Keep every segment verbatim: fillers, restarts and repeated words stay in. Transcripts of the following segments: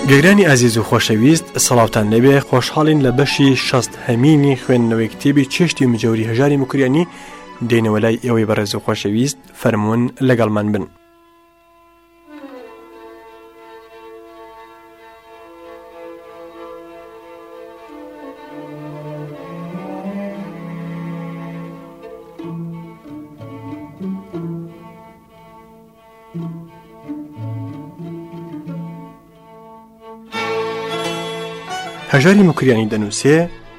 گەگرانی ئازیز و خۆشەویست سەڵاوتان لەبێ خۆشحاڵین لە بەشی شەست هەمینی خوێندنەوەی کتێبی چێشتی مجەوری هەژاری مکریانی دێنەوە لای ئێوەی بەڕێز و خۆشەویست فەرموون لەگەڵمان بن. هەژاری مکریانی دەنووسێ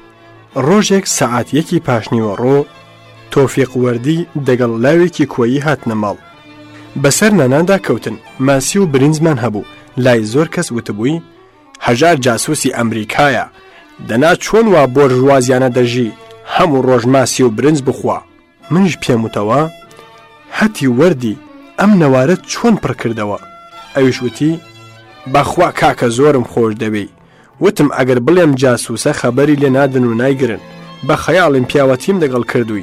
ڕۆژێک سەعات یەکی پاشنیوەڕۆ تۆفیق وەردی دەگەڵ لاوێکی کۆیی هاتنە ماڵ. بەسەر ناناندا کەوتن، ماسی و برنجمان هەبوو. لای زۆر کەس وتبووی هەژار جاسووسی ئەمریکایە، دەنا چۆن وا بۆرژوازیانە دەژی هەموو ڕۆژ ماسی و برنج بخوا. منیش پێم وتەوە هەتی وەردی ئەم نەوارەت چۆن پڕ کردەوە. ئەویش وتی بەخوا کاکە زۆرم خۆش دەوێی. وتم ئەگەر بڵێم جاسووسە خەبەری لێ نادن و نایگرن، بە خەیاڵم پیاوەتیم دەگەڵ کردووی.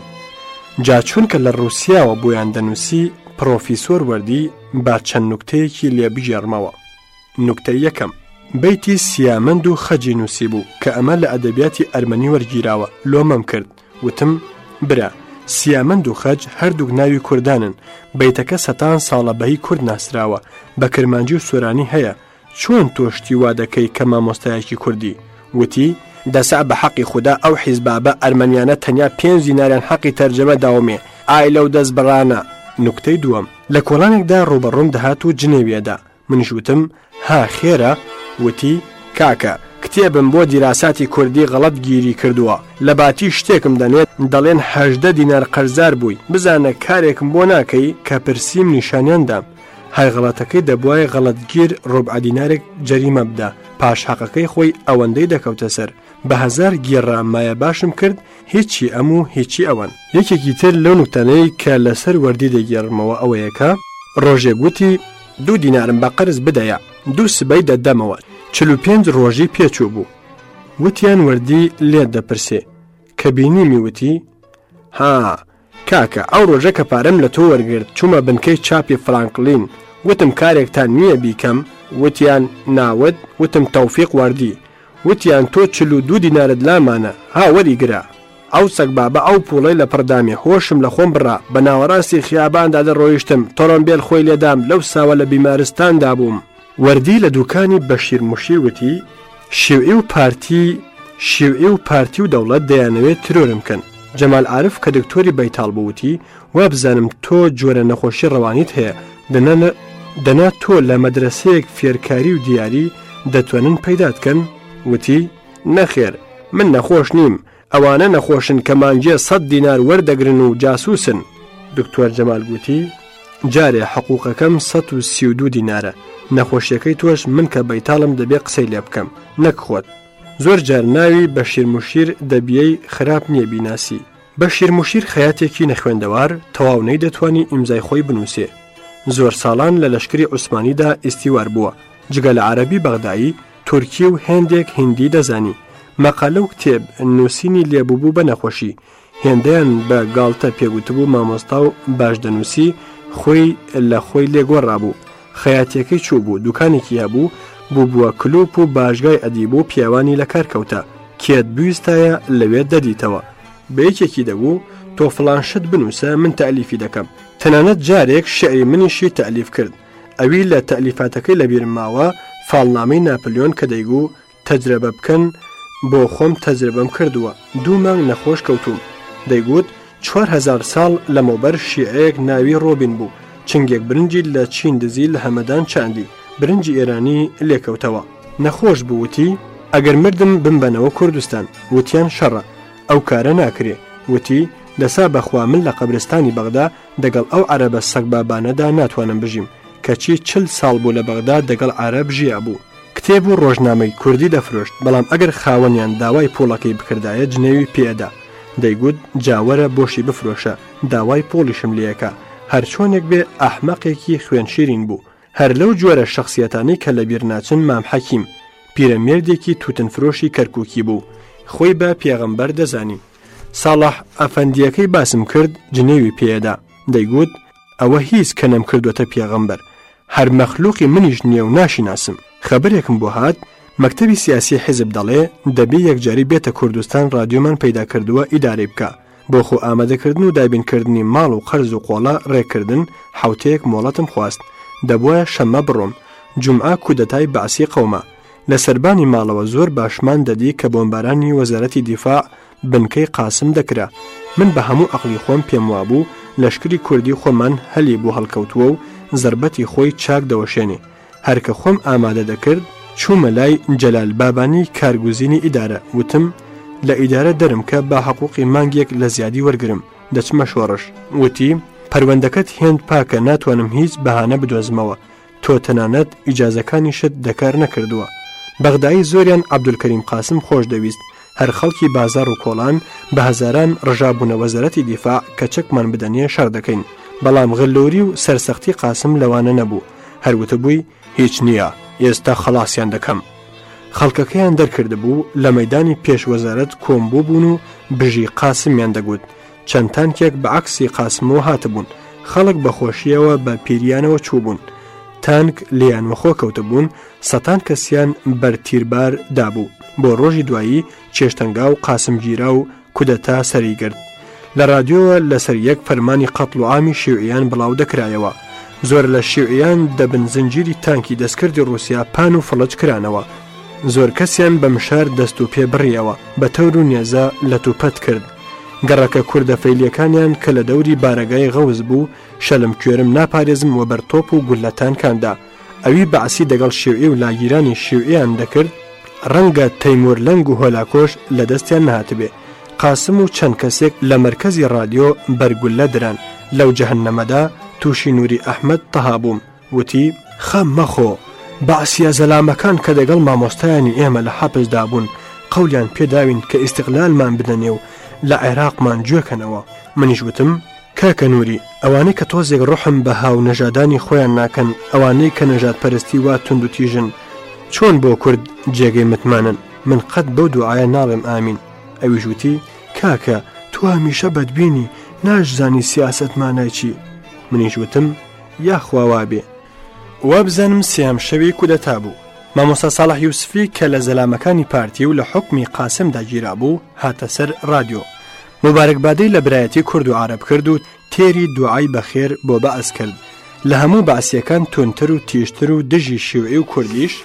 جا چونکە لە ڕووسیاوە بۆیان دەنووسی پرۆفیسۆر وەردی با چەند نوکتەیەکی لێ بژێڕمەوە. نوکتە یەکەم، بەیتی سیامەند و خەجی نووسی بوو کە ئەمە لە ئەدەبیاتی ئەرمەنی وەرگیراوە. لۆمەم کرد، وتم برا سیامەند و خەج هەردووک ناوی کوردانن. بەیتەکە سەتان ساڵە بەهی کورد ناسراوە، بە کرمانجی و سۆرانی هەیە. چۆن تۆشتی وا دەکەی کە مامۆستایەکی کوردی؟ وتی دەسا بە حەقی خوددا ئەو حیزبابە ئەرمەنیانە تەنیا پێنج دیناریان حەقی تەرجەمە داومێ، ئای لەو دەست بڕانە. نوکتەی دووەم، لە کۆڵانێکدا ڕوبەڕووم دەهات و جنێویەدا. منیش وتم ها خێرە؟ وتی کاکە کتێبم بۆ دیراساتی کوردی غەڵەت گیری کردووە، لە باتی شتێکم دەنێت دەڵێن هەژدە دینار قەرزار بووی، بزانە کارێکم بۆ ناکەی کە پرسیم نیشانیاندام. هەر غەڵەتەکەی دەبوایە غەڵەتگیر ڕۆبع دینارێک جەریمە بدا، پاش حەقەکەی خۆی ئەوەندەی دەکەوتە سەر. بە هەزار گێڕا مایە باشم کرد، هیچی ئەم و هیچی ئەوەن. یەکێکی تر لەو نوکتانەی کە لەسەر وەردی دەگێڕمەوە ئەوەیەکە ڕۆژێک گوتی دوو دینارم بە قەرز بدەیە، دوو سبەی دەدەمەوە، چل و پێنج ڕۆژی پێچوو بوو. وتیان وەردی لێت دەپرسێ کە بینیمی وتی ها کاکە ئەو ڕۆژە کە پارەم لە تۆ وەرگرت چوومە بنکەی چاپی فڕانکلین، وتم کارێکتان نییە بیکەم؟ وتیان ناوت. وتم تەوفیق وەردی. وتیان تۆ چل و دوو دینارت لامانە، ها وەریگرە. ئەو سەگ بابە ئەو پوڵەی لە پڕدامێ هۆشم لە خۆم بڕا، بە ناوەڕاستی خیاباندا دەڕۆیشتم، تۆڕۆمبێل خۆی لێدام، لەو ساوە لە بیمارستاندا بووم. وەردی لە دوکانی بەشیر موشی وتی شێوعی و پارتی شێوعی و پارتی و دەوڵەت دەیانەوێت ترۆرم کەن. جەمال عارف کە دکتۆری بەیتاڵ بووتی وا بزانم تۆ جۆرە نەخۆشی ڕەوانیت هەیە، دەنا تۆ لە مەدرسەیەک فێرکاری و دیاری دەتوانن پەیدات کەن؟ وتی نەخێر من نەخۆش نیم، ئەوانە نەخۆشن کە مانجێ سەد دینار وەردەگرن و جاسووسن. دکتۆر جەمال گوتی جارێ حقوقەکەم سەد و سی و دوو دینارە، نەخۆشیەکەی تۆش من کە بەیتاڵم دەبێ قسەی لێ بکەم نەک خۆت. زۆر جار ناوی بەشیر موشیر دەبیەی خراپ نییە بیناسی. بەشیر موشیر خەیاتێکی نەخوێندەوار تەواو نەی دەتوانی ئیمزای خۆی بنووسێ. زۆر ساڵان لە لەشکری عوسمانیدا ئیستیوار بووە، جگە لە عەرەبی بەغدایی، تورکی و هێندێک هیندی دەزانی. مەقالە و کتێب نووسینی لێبووبوو بە نەخۆشی، هێندەیان بە گاڵتە پێگوتبوو مامۆستا و باش دەنووسی، خۆی لە خۆی لێگۆڕابوو. خەیاتیەکەی چوو بوو، دوکانێکی هەبوو، بوو بووە کلوپ و باشگای ئەدیب و پیاوانی لە کار کەوتە، کێت بویستایە لەوێت دەدیتەوە. بە یەکێکی دەبوو تۆ فڵانشت بنووسە من تەلیفی دەکەم. تەنانەت جارێک شعری منیشی تەلیف کرد. ئەوی لە تەلیفاتەکەی لە بیرم ماوە فاڵنامەی ناپلیۆن کە دەیگو تەجربە بکەن بۆ خۆم تەجربەم کردووە، دوو مانگ نەخۆش کەوتوم. دەیگوت چوار هەزار ساڵ لەمەوبەر شیعەیەک ناوی ڕۆبین بوو، چنگێک برنجی لە چین دزی لە هەمەدان چاندی، برنجی ئێرانی لێکەوتەوە. نەخۆش بووتی ئەگەر مردم بمبەنەوە کوردستان. وتیان شەڕە ئەو کارە ناکرێ. وتی دەسا بەخوا من لە قەبرستانی بەغدا دەگەڵ ئەو عەرەبە سەگ بابانەدا ناتوانم بژیم، کەچی چل ساڵ بوو لە بەغدا دەگەڵ عەرەب ژیا بوو. کتێب و ڕۆژنامەی کوردی دەفرۆشت، بەڵام ئەگەر خاوەنیان داوای پۆڵەکەی بکردایە جنێوی پێدا. دەیگوت جاوەرە بۆشی بفرۆشە، داوای پۆڵیشم لێەکە. هەر چۆنێک بێ ئەحمەقێکی خوێن شیرین بوو. هەر لەو جۆرە شخصیەتانەی کە لە بیر ناچن مام حەکیم پیرەمێردێکی توتنفرۆشی کەرکووکی بوو، خۆی بە پێغەمبەر دەزانی. ساڵح ئەفەندیەکەی باسم کرد جنێوی پێدا، دەیگوت ئەوە هیچ کە نەم کردوتە پێغەمبەر، هەر مەخلوقی منیش نییە و ناشیناسم. خەبەرێکم بۆ هات مەکتەبی سیاسی حیزب دەڵێ دەبێ یەکجاری بێتە کوردستان رادیۆمان پەیدا کردووە ئیدارەی بکە بۆ خۆ ئامادەکردن و دابینکردنی ماڵ و قەرز و قۆڵە ڕێکردن حوتەیەک مۆڵەتم خواست دەبووە شەمە بڕۆم جومعە کودەتای بەعسی قەومە لە سەربانی ماڵەوە زۆر باشمان دەدی کە بۆمبارانی وەزارەتی دیفاع بنکەی قاسم دەکرا من بە هەموو عەقلی خۆم پێم وابوو لەشکری کوردی خۆمان هەلی بۆ هەڵکەوتووە و زربەتی خۆی چاک دەوەشێنێ هەرکە خۆم ئامادە دەکرد چوومە لای جەلال بابانی کارگوزینی ئیدارە وتم لە ئیدارە دەرم کە با حقوقی مانگێک لە زیادی وەرگرم دەچمە شۆڕش وتی پەروەندەکەت هێند پاکە ناتوانم هیچ بەهانە بدۆزمەوە تۆ تەنانەت ئیجازەکانی شت دەکار نەکردووە بەغدایی زۆریان عەبدولکەریم قاسم خۆش دەویست هەر خەڵکی بازار و کۆڵان بە هەزاران ڕژابوونە وەزارەتی دیفاع کە چەکمان بدەنیە شەڕ دەکەین بەڵام غلۆری و سەرسەختی قاسم لەوانە نەبوو هەروتە بووی هیچ نییە ئێستا خەڵاسیان دەکەم خەڵکەکەیان دەرکرد بوو لە مەیدانی پێش وەزارەت کۆمبوو بوون و بژی قاسمیان دەگوت چەند تانکێک بە عەکسی قاسمەوە هاتبوون خەڵک بەخۆشیەوە بە پیریانەوە چووبوون تانک لیان وەخۆ کەوتە بوون سەتان کەسیان بەرتیربار دابوو بۆ ڕۆژی دوایی چێشتەنگا و قاسمگیرا و کودەتا سەریگرت لە رادیۆوە لەسەر یەک فەرمانی قەتڵ و عامی شیوعیان بڵاو دەکرایەوە زۆر لە شیوعیان دەبن زنجیری تانکی دەستکردی رووسیا پان و فڵج کرانەوە زۆر کەسیان بە مشار دەست و پێ بڕیەوە بە تەور و نێزە لە توپەت کرد گەڕەکە کوردە فەیلیەکانیان کە لە دەوری بارەگای غەوز بوو شەلم کوێرم ناپارێزم و بەرتۆپ و گولەتان کاندا ئەوی بەعسی دەگەڵ شیوعی و لاگیرانی شیوعیان دەکرد ڕەنگە تەیمور لەنگ و هۆلاکۆش لە دەستیان نهاتبێ قاسم و چەند کەسێک لە مەرکەزی رادیۆ بەرگولە دران لەو جەهەنەمەدا تووشی نووری ئەحمەد تەها بووم وتی خەم مەخۆ بەعسیە زەلامەکان کە دەگەڵ مامۆستایانی ئێمە لە حەبسدا بوون قەولیان پێداوین کە ئیستیقلالمان بدەنێ و لە عێراقمان گوێکەنەوە منیش وتم کاکە نووری ئەوانەی کە تۆزێک ڕۆحم بە هاو نەژادانی خۆیان ناکەن ئەوانەی کە نەژاد پەرستی وا تند و تیژن چۆن بۆ کورد جێگەی متمانن من قەت بەو دوعایە ناڵێم ئامین ئەویش وتی کاکە تو هەمیشە بەدبینی ناشزانی سیاسەتمانای چی منیش وتم یاخوا وابێ وا بزانم سیام شەوی کودەتا بوو مامۆستا ساڵح یوسفی کە لە زەلامەکانی پارتی و لە حکمی قاسمدا گیرا بوو هاتە سەر رادیۆ مبارەکبادەی لە برایەتی کورد و عەرەب کرد و تێری دوعای بەخێر بۆ بەعس کرد لە هەموو بەعسیەکان تونتر و تیژتر و دژی شیوعی و کوردیش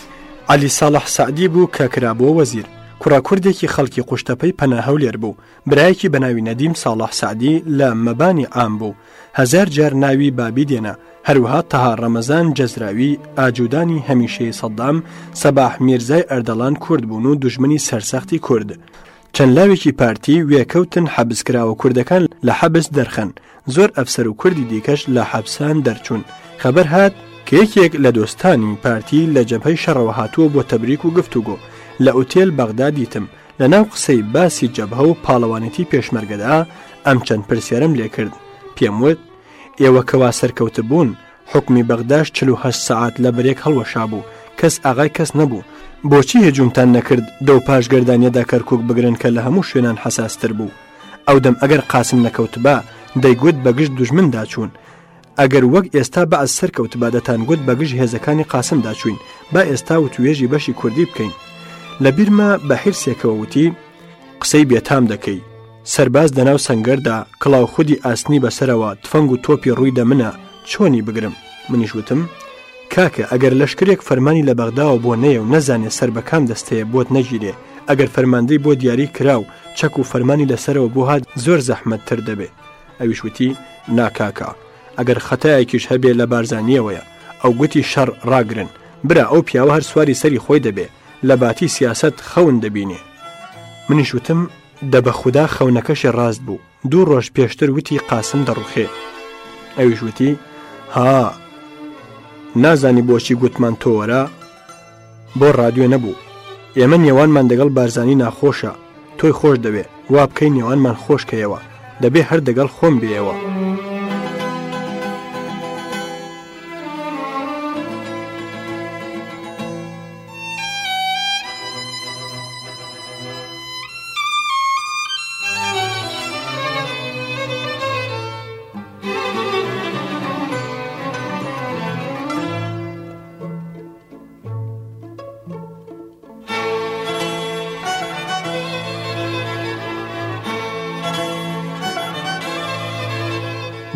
عەلی ساڵح سەعدی بوو کە کرابووە وەزیر کوڕا کوردێکی خەڵکی قوشتەپەی پەناهەولێر بوو برایەکی بەناوی نەدیم ساڵح سەعدی لە مەبانی عام بوو هەزار جار ناوی بابی دێنا هەروەها تەها ڕەمەزان جەزراوی ئاجودانی هەمیشەی سەدام سەباح میرزای ئەردەڵان کورد بوون و دوژمنی سەرسەختی کورد چەند لاوێکی پارتی وێکەوتن حەبسکراوە کوردەکان لە حەبس دەرخەن زۆر ئەفسەر و کوردی دیکەش لە حەبسان دەرچوون خەبەر هات کە یەکێک لە دۆستانی پارتی لە جەبهەی شەڕەوە هاتووە بۆ تەبریک و گفتوگۆ لە ئوتێل بەغدا دیتم لەناو قسەی باسی جەبهە و پاڵەوانێتی پێشمەرگەدا ئەم چەند پرسیارم لێ کرد پێم وت ئێوە کەوا سەرکەوتە بوون حکمی بەغداش چل و هەشت سەعات لە بەرێک هەڵوەشا بوو کەس ئاغای کەس نەبوو بۆچی هێجومتان نەکرد دەو پاشگەردانیەدا کەرکووک بگرن کە لە هەموو شوێنان حەساستر بوو ئەو دەم ئەگەر قاسم نەکەوتبا دەیگوت بەگشت دوژمندا چوون ئەگەر وەک ئێستا بە ئەس سەرکەوتبا دەتانگوت بەگشت هێزەکانی قاسمدا چوین با ئێستا و توێژی بەشی کوردی بکەین لە بیرمە بە حرسێکەوە وتی قسەی بێتام دەکەی سەرباز دەناو سەنگەردا کڵاو خودی ئاسنی بەسەرەوە تفەنگ و تۆپی ڕووی دەمنە چۆنی بگرم منیش وتم کاکە ئەگەر لەشکرێک فەرمانی لە بەغداوە بۆ نەیە و نەزانێت سەر بە کام دەستەیە بۆت نەگیرێ ئەگەر فەرماندەی بۆ دیاری کراو چەک و فەرمانی لەسەرەوە بۆ هات زۆر زەحمەتتر دەبێ ئەویش وتی ناکاکە ئەگەر خەتایەکیش هەبێ لە بارزانیەوەیە ئەو گوتی شەڕ ڕاگرن برا ئەو پیاوە هەر سواری سەری خۆی دەبێ لە باتی سیاست خەون دەبینێ منیش وتم دەبە خودا خەونەکەشی ڕاست بوو دوو ڕۆژ پێشتر وتی قاسم دەڕوخێ ئەویش وتی ها نازانی بۆچی گوتمان تۆوەرە بۆ ڕادیۆ نەبوو ئێمە نێوانمان دەگەڵ بارزانی ناخۆشە تۆی خۆش دەوێ وا بکەی نێوانمان خۆشکەیەوە دەبێ هەر دەگەڵ خۆم بێەوە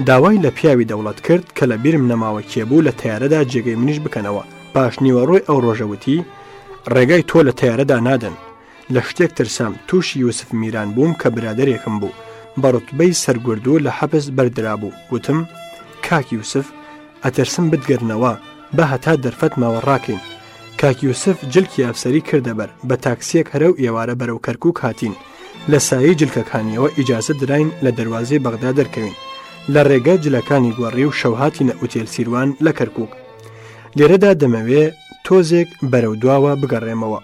داوای لە پیاوی دەوڵەت کرد کە لە بیرم نەماوە کێبوو لە تیارەدا جێگەی منیش بکەنەوە. پاش نیوەڕۆی ئەو ڕۆژەوتی ڕێگای تۆ لە تیارەدا نادەن. لە شتێک ترسام تووشی یوسف میران بووم کە برادێکم بوو بە ڕوتبەی سەرگوردوو لە حەبس بەردرا بوو. وتم کاک یوسف ئەترسم بتگەرنەوە بە هەتا دەرفەت ماوەڕاکەین. کاک یوسف جلکی ئەفسەری کردەبەر بە تاکسیەک هەرە و ئێوارە بەرەو کەرکووک هاتین. لە سایەی جلکەکانیەوە ئیجازە دراین لە دەروازەی بەغدا دەرکەوین. لە ڕێگە جلەکانی گۆڕی و شەو هاتینە ئوتێل سیروان لە کەرکووک. لێرەدا دەمەوێ تۆزێک بەرەو دواوە بگەڕێمەوە.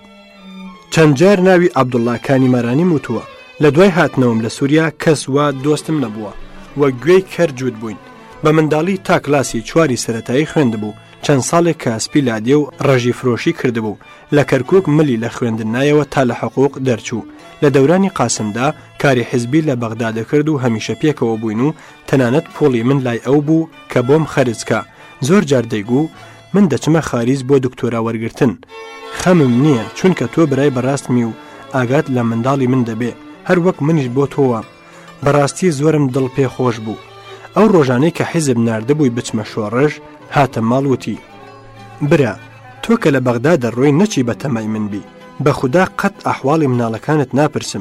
چەند جار ناوی عەبدوڵڵا کانیمەرانی وتووە لە دوای هاتنەوەم لە سووریا کەس وا دۆستم نەبووە وە گوێی کەرجووت بووین. بە منداڵی تا کلاسی چواری سەرەتایی خوێندبوو. چەند ساڵێک کاسپی لادێ و ڕەژی فرۆشی کردبوو. لە کەرکووک ملی لە خوێندن نایەوە تا لە حقوق دەرچوو. لە دەورانی قاسمدا کاری حزبی لە بەغدا دەکرد و هەمیشە پێکەوە بووین و تەنانەت پۆڵی من لای ئەو بوو کە بۆم خەرجکە. زۆر جار دەیگوو من دەچمە خاریز بۆ دکتۆرا وەرگرتن. خەمم نییە چونکە تۆ برای بەڕاستمی و ئاگات لە منداڵی من دەبێ هەر وەک منیش بۆ تۆوە. بەڕاستی زۆرم دڵ پێ خۆش بوو. ئەو ڕۆژانەی کە حیزب ناردەبووی بچمە شۆڕژ هاتە ماڵوتی برا تۆ کە لە بەغدا دەڕۆی نەچی بە تەمای من بی بە خودا قەت ئەحواڵی مناڵەکانت ناپرسم.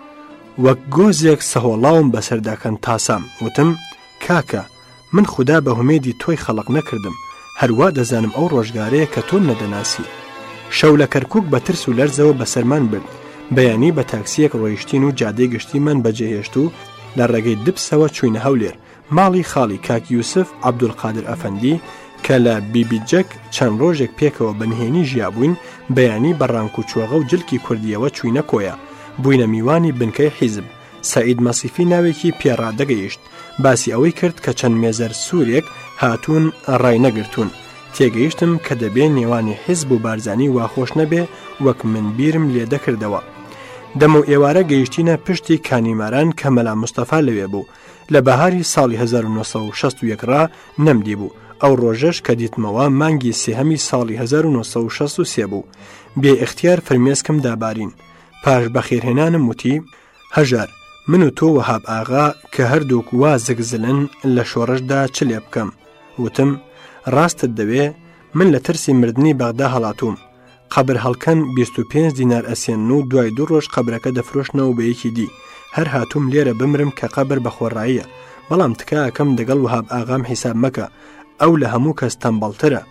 وەک گۆزێک سەهۆڵاوم بەسەرداکەن تاسام. وتم کاکە من خودا بە هومێدی تۆی خەڵق نەکردم هەروە دەزانم ئەو ڕۆژگارەیە کە تۆم نەدەناسی. شەو لە کەرکووک بە ترس و لەرزەوە بەسەرمان برد. بەیانی بە تاکسیەک ڕۆیشتین و جادەی گشتیمان بەجێهێشت و لە ڕێگەی دبسەوە چوینە هەولێر ماڵی خاڵی کاک یوسف عەبدولقادر ئەفەندی کە لە بیبیجەک چەند ڕۆژێک پێکەوە بەنهێنی ژیابووین. بەیانی بە ڕانک و چۆغە و جلکی کوردیەوە چوینە کۆیە. بووینە میوانی بنکەی حیزب. سەعید مەسیفی ناوێکی پێڕادەگەیشت. باسی ئەوەی کرد کە چەند مێزەر سوورێک هاتوون ڕای نەگرتوون. تێگەیشتم کە دەبێ نێوانی حیزب و بارزانی واخۆش نەبێ وەک من بیرم لێ دەکردەوە. دەم و ئێوارە گەیشتینە پشتی کانیماران کە مەلا مستەفا لەوێ بوو. لە بەهاری ساڵی هەزار و نۆ سەد و شەست و یەک ڕا نەمدی بوو. ئەو ڕۆژەش کە دیتمەوە مانگی سێهەمی ساڵی هەزار و نۆ سەد و شەست و سێ بوو. بێ ئیختیار فرمێسکم دابارین. پاش بەخێرهێنانم وتی هەژار من و تۆ وەهاب ئاغا کە هەردووک وا زگزلن لە شۆڕشدا چ لێ بکەم. وتم ڕاستت دەوێ من لە ترسی مردنی بەغدا هەڵاتوم. قەبر هەڵکەن بیست و پێنج دینار ئەسێن و دوای دوو ڕۆژ قەبرەکە دەفرۆشنەوە بە یەکی دی. هەر هاتووم لێرە بمرم کە قەبر بەخۆڕاییە. بەڵام تکایەکەم دەگەڵ وەهاب ئاغام حیساب مەکە ئەو لە هەموو کەس تەمبەڵترە.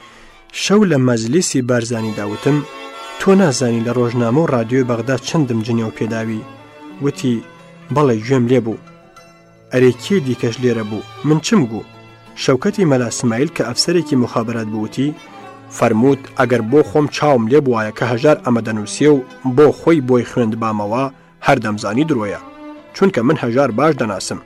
شەو لە مەجلیسی بارزانی داوتم تۆ نازانی لە ڕۆژنامە و ڕادیۆی بەغدا چەندم جنێ و پێداوی. وتی بەڵێ گوێم لێ بوو. ئەرێ کێ دیکەش لێرە بوو من چم گوو. شەوکەتی مەلا سمایل کە ئەفسەرێکی مخابرات بووتی فەرمووت ئەگەر بۆ خۆم چاوم لێ بوایە کە هەژار ئەمە دەنووسێ و بۆ خۆی بۆی خوێندبامەوە هەر دەمزانی درۆیە چونکە من هەژار باش دەناسم.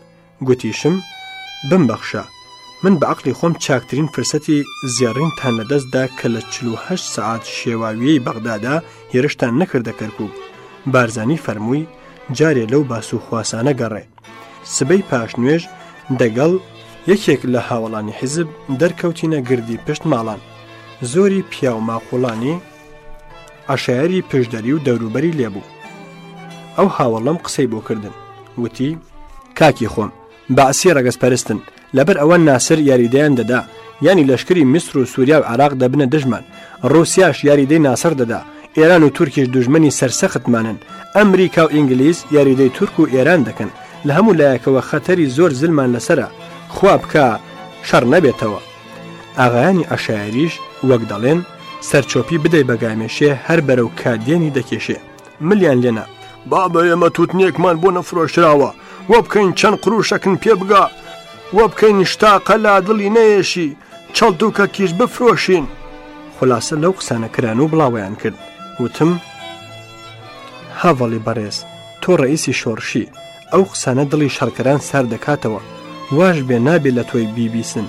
گوتیشم بمبەخشە من بە عەقڵی خۆم چاکترین فرسەتی زیێڕینتان لەدەستدا کە لە چل و هەشت سەعات شێواویەی بەغدادا هێرشتان نەکردە کەرکووک. بارزانی فەرمووی جارێ لەو باس و خواسانە گەڕێ. سبەی پاش نوێژ دەگەڵ یەکێک لە هاوڵانی حیزب دەرکەوتینە گردی پشت ماڵان. زۆری پیا و ماخوڵانی عەشایەری پشدەری و دەوروبەری لێبوو. ئەو هاوڵەم قسەی بۆ کردن. وتی کاکی خۆم بەعسی ڕەگەزپەرستن لەبەر ئەوە ناسر یاریدەیان دەدا ینی لەشکری میسر و سووریا و عێراق دەبنە دژمان. ڕووسیاش یاریدەی ناسر دەدا. ئێران و تورکیش دوژمنی سەرسەختمانن. ئەمریکا و ئینگلیز یاریدەی تورک و ئێران دەکەن. لە هەموو لایەکەوە خەتەری زۆر زلمان لەسرە خوا بکە شەڕ نەبێتەوە. ئاغایانی عەشایەریش وەک دەڵێن سەرچۆپی بدەی بەگامێشێ هەر بەرەو کادێنی دەکێشێ. ملیان لێنا بابە ئێمە تووتنیەکمان بۆ نەفرۆشراوە وە بکەین چەند قروشەکن پێ بگا وە بکەین شتاقە لا دڵی نەیەشی چەڵدووکە کیش بفرۆشین. خولاسە لەو قسانە کران و بڵاویان کرد. وتم هاڤەڵی بەڕێز تۆ ڕئیسی شۆڕشی ئەو قسانە دڵی شەڕکەران سار دەکاتەوە واش بێ نابێ لە تۆی بیبیسن.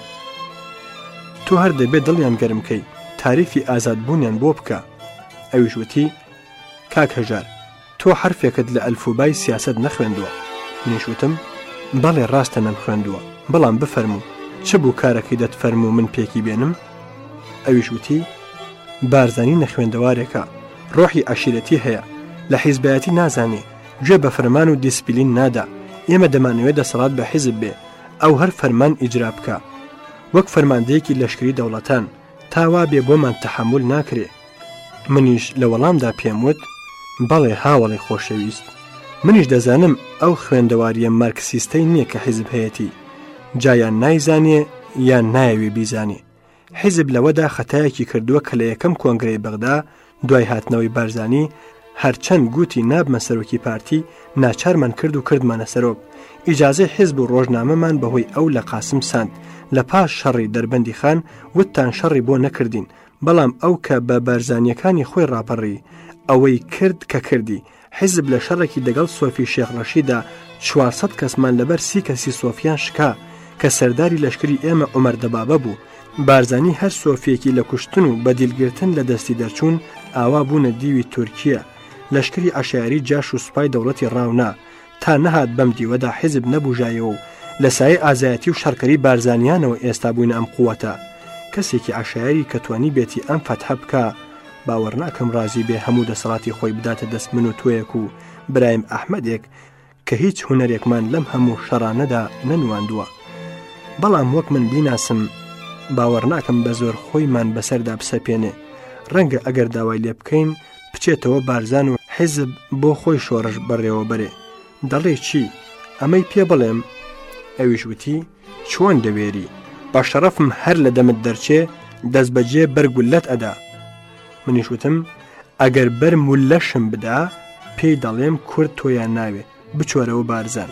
تۆ هەر دەبێت دڵیان گەرمکەی تاریفی ئازادبوونیان بۆ بکە. ئەویش وتی کاک هەژار تۆ حرفێکت لە ئەلفوبای سیاست نەخوێندووە. منیشوتم بەڵێ ڕاستە نەمخوێندووە بەڵام بفەرموو چ بوو کارەکەی دەتفەرموو من پێکی بێنم. ئەویش وتی بارزانی نەخوێندەوارێکە ڕۆحی عەشیرەتی هەیە لە حیزبایەتی نازانێ گوێ بە فەرمان و دیسپلین نادا. ئێمە دەمانەوێت دەسەڵات بە حیزب بێ ئەو هەر فەرمان ئیجرا بکە وەک فەرماندەیەکی لەشکری دەوڵەتان تاوا بێ بۆمان تەحمل ناکرێ. منیش لە وەڵامدا پێم وت بەڵێ هاوڵی خۆشەویست، منیش دەزانم ئەو خوێندەواریە مارکسیستەی نییە کە حیزب هەیەتی، جایان نایزانێ یان نایەوێ بیزانێ. حیزب لەوەدا خەتایەکی کردووە کە لە یەکەم کۆنگرەی بەغدا دوای هاتنەوەی بارزانی هەرچەند گوتی نابمە سەرۆکی پارتی ناچارمان کرد و کردمانە سەرۆک. ئیجازەی حیزب و ڕۆژنامەمان بەهۆی ئەو لە قاسم ساند. لە پاش شەڕی دەربەندی خان وتتان شەڕی بۆ نەکردین، بەڵام ئەو کە بە بارزانیەکانی خۆی ڕاپەڕی ئەوەی کرد کە کردی. حیزب لە شەڕێکی دەگەڵ سۆفی شێخ ڕەشیدا چوارسەد کەسمان لەبەر سی کەسی سۆفیان شکا کە سەرداری لەشکری ئێمە عومەر دەبابە بوو. بارزانی هەر سۆفیەکی لە کوشتن و بەدیلگرتن لە دەستی دەرچوون ئاوا بوونە دیوی تورکیە. لەشکری عەشایری جاش و سوپای دەوڵەتی ڕاونا تا نەهات بەم دیوەدا حیزب نەبوژایەوە و لە سایه ئازایەتی و شەڕکەری بارزانیانەوە ئێستا بووینە ئەم قووەتە. کەسێکی عەشایری کە توانی بێتی ئەم فەتحە بکە باوەڕ ناکەم ڕازی بێ هەموو دەسەڵاتی خۆی بداتە دەست من و تۆیەک و برایم ئەحمەدێک کە هیچ هونەرێکمان لەم هەموو شەڕانەدا نەنواندووە. بەڵام وەک من بیناسم باوەڕ ناکەم بە زۆر خۆیمان بەسەردا بسەپێنێ. ڕەنگە ئەگەر داوای لێ بکەین بچێتەوە بارزان و حیزب بۆ خۆی شۆڕش بەڕێوە بەرێ. دەڵێ چی؟ ئەمەی پێ بڵێم. ئەویش وتی چۆن دەوێری؟ بە شەرەفم هەر لە دەمت دەرچێ دەست بەجێ بەرگولەت ئەدا. منیش وتم ئەگەر بەرمولەشم بدا پێی دەڵێم کورد تۆیان ناوێ بچۆرەوە بارزان.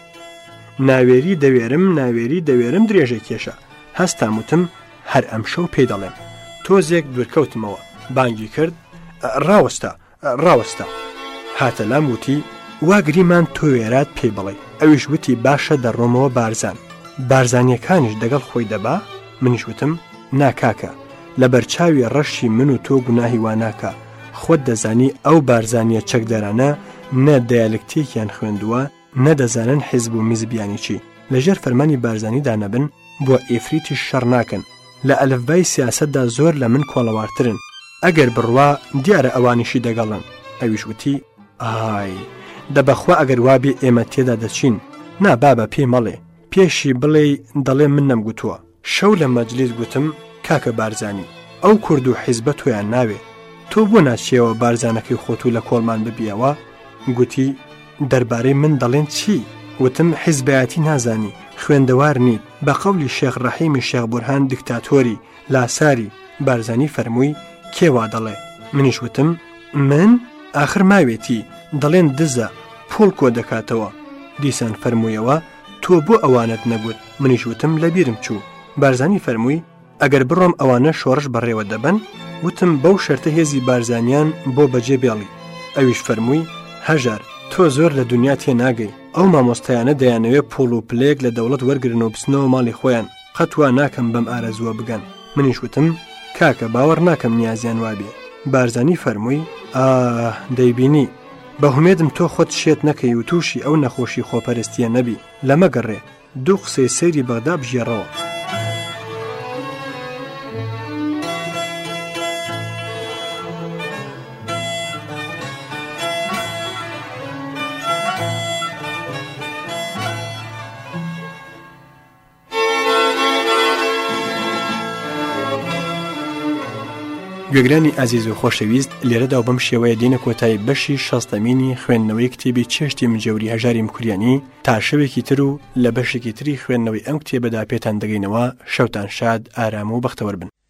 ناوێری دەوێرم ناوێری دەوێرم درێژە کێشە. هەستام وتم هەر ئەم شەو پێی دەڵێم. تۆزێک دوورکەوتمەوە بانگی کرد ڕاوەستە ڕاوەستە. هاتە لام وتی واگریمان تۆ وێرات پێی بڵێ. ئەویش وتی باشە دەڕۆمەوە بارزان. بارزانیەکانیش دەگەڵ خۆی دەبا؟ منیش وتم ناکاکە لە بەرچاوی ڕەشی من و تۆ گوناهی واناکە. خۆت دەزانی ئەو بارزانیە چەکدەرانە نە دایالکتێکیان خوێندووە نەدەزانن حیزب و میزبیانی چی. لەژێر فەرمانی بارزانیدا نەبن بۆ ئیفریتی شەڕ ناکەن. لە ئەلفبای سیاسەتدا زۆر لە من کۆڵەوارترن. ئەگەر بڕوا دیارە ئەوانیشی دەگەڵن. ئەویش وتی ئای دەبەخوا ئەگەر وابێ ئێمە تێدا دەچین. نا بابە پێی مەڵێ پێشی بڵێ دەڵێ من نەمگوتووە. شەو لە مەجلیس گوتم کاکە بارزانی ئەو کورد و حیزبە تۆیان ناوێ، تۆ بۆ ناچیەوە بارزانەکەی خۆت و لە کۆڵمان ببیەوە؟ گوتی دەربارەی من دەڵێن چی؟ وتم حیزبایەتی نازانی خوێندەوار نیت. بە قەولی شێخ ڕەحیمی شێخ بورهان دیکتاتۆری لاساری. بارزانی فەرمووی کێوا دەڵێ؟ منیش وتم من ئاخر ماوێتی دەڵێن دزە پۆڵ کۆ دەکاتەوە. دیسان فەرموویەوە تۆ بۆ ئەوانت نەگوت؟ منیش وتم لەبیرم چوو. بارزانی فەرمووی ئەگەر بڕۆم ئەوانە شۆڕش بەڕێوە دەبن؟ وتم بەو شەرتە هێزی بارزانیان بۆ بەجێ بێڵی. ئەویش فەرمووی هەژار تۆ زۆر لە دنیا تێ ناگەی. ئەو مامۆستایانە دەیانەوێت پۆڵ و پلەیەک لە دەوڵەت وەرگرن و بچنەوە ماڵی خۆیان قەتوا ناکەم بەم ئارەزووە بگەن. منیش وتم کاکە باوەڕ ناکەم نیازیان وابێ. بارزانی فەرمووی ئاه دەیبینی بەهومێدم تۆ خۆت شێت نەکەی و تووشی ئەو نەخۆشی خۆپەرستیە نەبی. لەمەگەڕێ دوو قسەی سەیری بەغدا بژێڕەوە. گوێگرانی ئازیز و خۆشەویست لێرەدا و بەم شێوەیە دێنە کۆتایی بەشی شەستەمینی خوێندنەوەی کتێبی چێشتی مجەوری هەژاری مکوریانی تا شەوێکی تر و لە بەشێکی تری خوێندنەوەی ئەم کتێبەدا پێتان دەگەینەوە. شەوتان شاد ئارام و بەختەوەربن.